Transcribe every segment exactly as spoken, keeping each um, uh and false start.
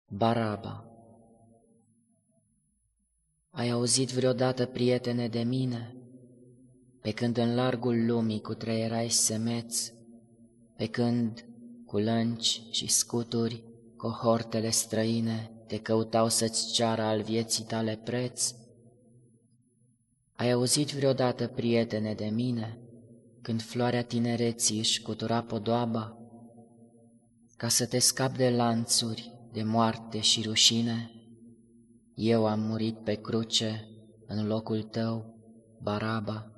Baraba. Ai auzit vreodată, prietene, de mine, pe când în largul lumii cutreierai semeț, pe când, cu lănci și scuturi, cohortele străine te căutau să-ți ceară al vieții tale preț? Ai auzit vreodată, prietene, de mine, când floarea tinereții își cutura podoaba, ca să te scapi de lanțuri, de moarte și rușine? Eu am murit pe cruce în locul tău, Baraba.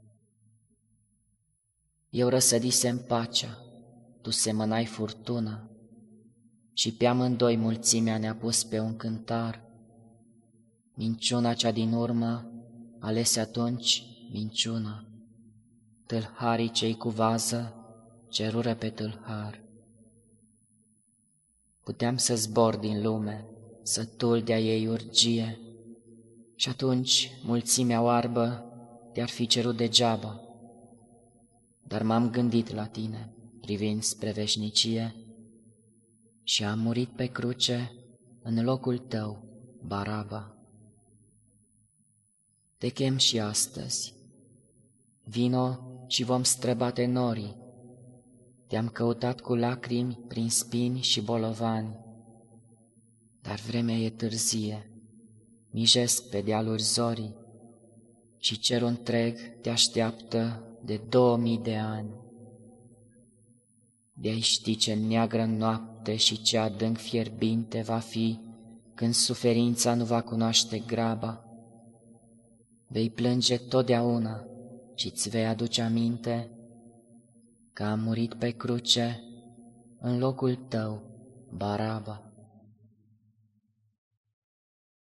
Eu răsădisem pacea, tu semănai furtuna, și pe amândoi mulțimea ne-a pus pe un cântar. Minciuna cea din urmă alese atunci minciuna, tâlharii cei cu vază cerură pe tâlhar. Puteam să zbor din lume, sătul de-a ei urgie, și atunci mulțimea oarbă te-ar fi cerut degeaba. Dar m-am gândit la tine, privind spre veșnicie, și am murit pe cruce în locul tău, Baraba. Te chem și astăzi. Vino și vom străbate norii. Te-am căutat cu lacrimi prin spini și bolovani, dar vremea e târzie, mijesc pe dealuri zorii, și cerul întreg te așteaptă de două mii de ani. De-ai ști ce neagră noapte și ce adânc fierbinte va fi când suferința nu va cunoaște graba. Vei plânge totdeauna și-ți vei aduce aminte că am murit pe cruce în locul tău, Baraba.